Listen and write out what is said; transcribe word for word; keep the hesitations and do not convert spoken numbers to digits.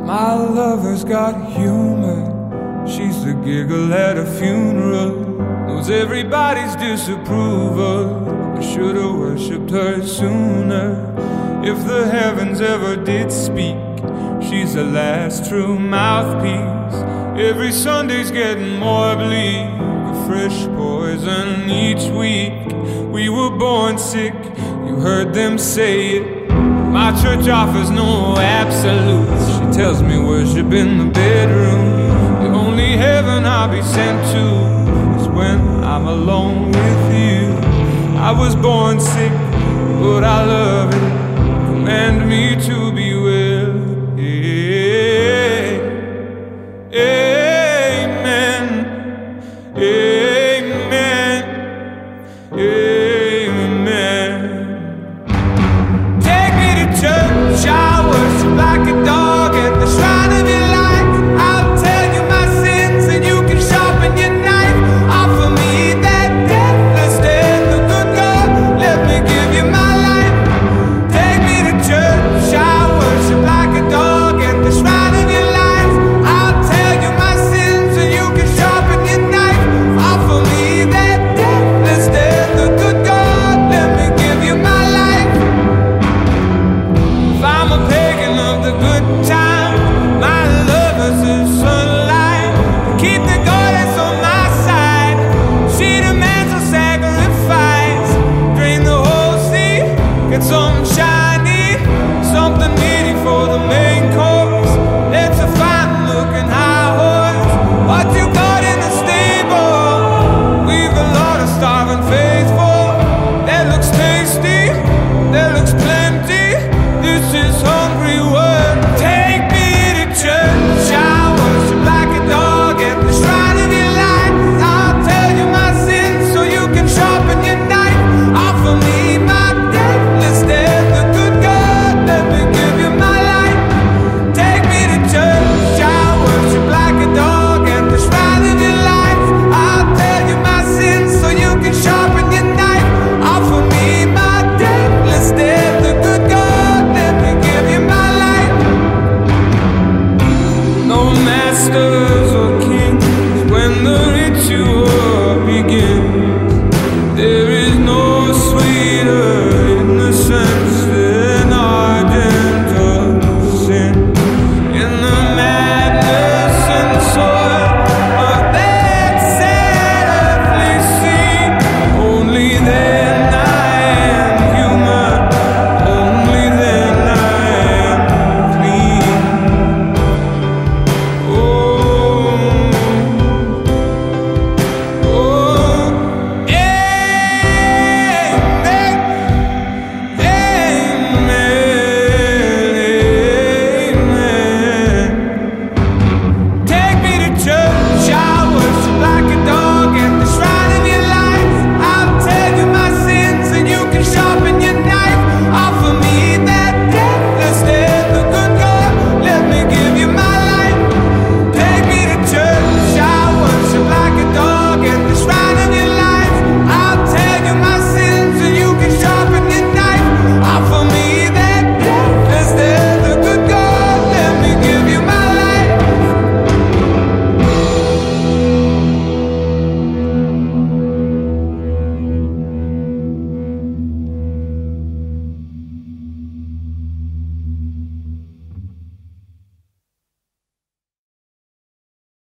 My lover's got humor. She's the giggle at a funeral. Knows everybody's disapproval. I should've worshipped her sooner. If the heavens ever did speak, she's the last true mouthpiece. Every Sunday's getting more bleak, a fresh poison each week. We were born sick, you heard them say it. My church offers no absolutes. She tells me worship in the bedroom. The only heaven I'll be sent to is when I'm alone with you. I was born sick, but I love it. Command me to